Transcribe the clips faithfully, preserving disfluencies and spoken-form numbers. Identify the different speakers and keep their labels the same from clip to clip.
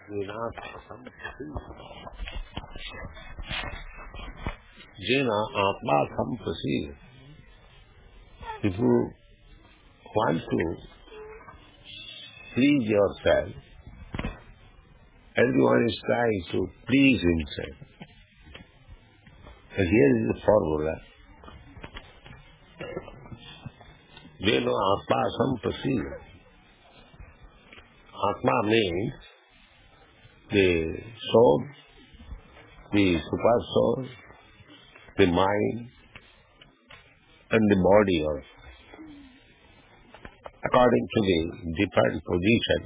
Speaker 1: Jena Atma Samprasida. If you want to please yourself, everyone is trying to please himself. And here is the formula. Jena Atma Samprasida. Atma means the soul, the super soul, the mind, and the body also. According to the different position,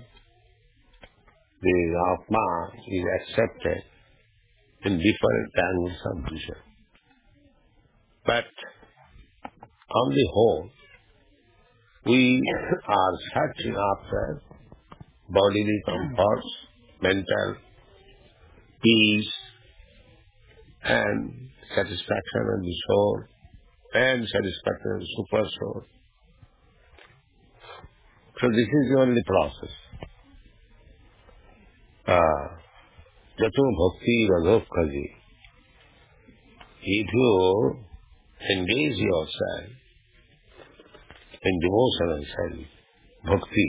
Speaker 1: the Atma is accepted in different angles of vision. But on the whole, we are searching after bodily comforts, mental peace, and satisfaction of the soul, and satisfaction of the super soul. So this is the only process. Jato bhakti radhokhaji. If you engage yourself in devotional service, bhakti,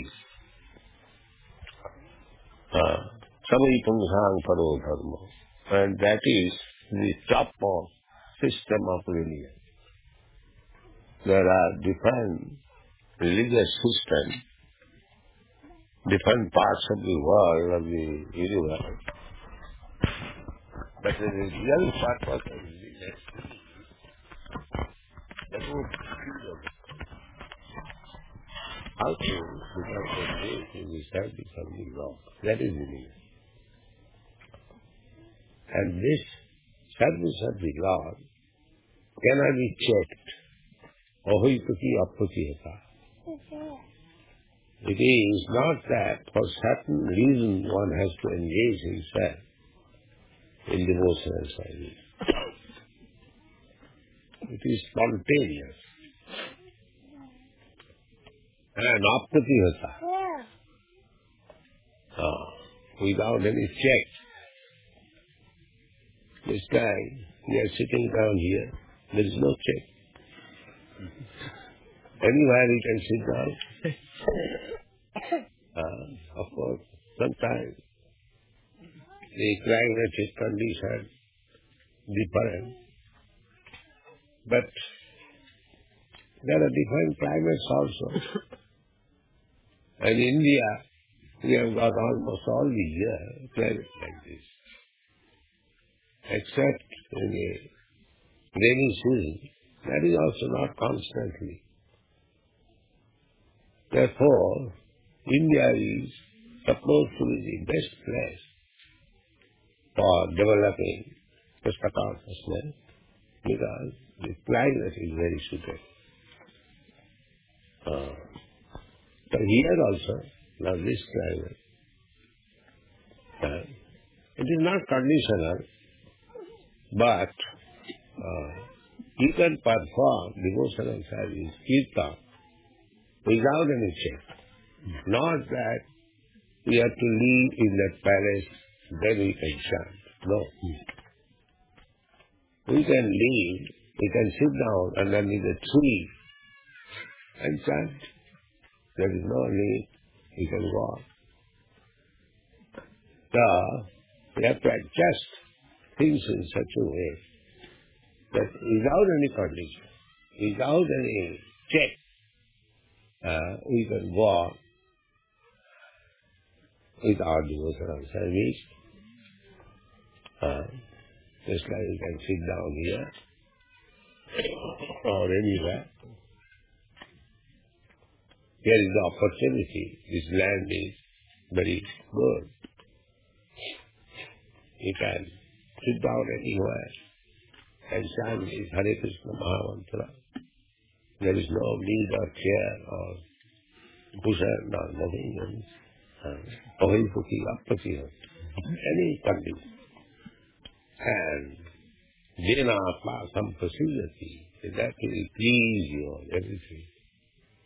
Speaker 1: samai pungsang paro dharma, and that is the topmost system of religion. There are different religious systems, different parts of the world, of the universe. But the real purpose of religion, that would how to become engaged in the service of the Lord. That is religion. And this service of the Lord cannot be checked. Ahoituki apatihata. It is not that for certain reason one has to engage himself in devotional service. It is spontaneous. And apatihata. Ah, without any check. This guy, we are sitting down here, there is no check. Anywhere he can sit down. uh, of course, sometimes the climatic conditions different. But there are different climates also. And in India, we have got almost all the year climate like this. Except in the rainy season, that is also not constantly. Therefore, India is supposed to be the best place for developing Krishna consciousness because the climate is very suitable. Uh, so here also, now this climate, uh, it is not conditional, but uh, you can perform devotional service, kirtan, without any check. Not that we have to live in that palace, then we can chant. No. We can live, we can sit down underneath a tree and chant. There is no need, we can walk. So, we have to adjust things in such a way that without any condition, without any check, uh, we can walk with our devotional service. Uh, just like we can sit down here or anywhere. Here is the opportunity. This land is very good. You can sit down anywhere and chant this Hare Krishna Mahamantra. There is no need of chair or cushion or nothing. Ahoituki apatihata. Any condition. And Jena Atma Samprasidati. That will please you on everything.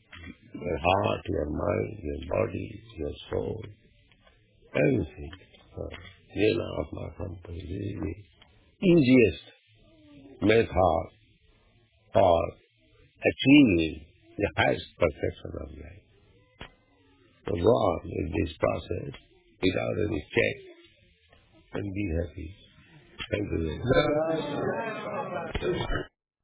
Speaker 1: Your heart, your mind, your body, your soul, everything. uh, Jnana Atma Sampati. This is the easiest method for achieving the highest perfection of life. So go on with this process without any check and be happy. Thank you very much.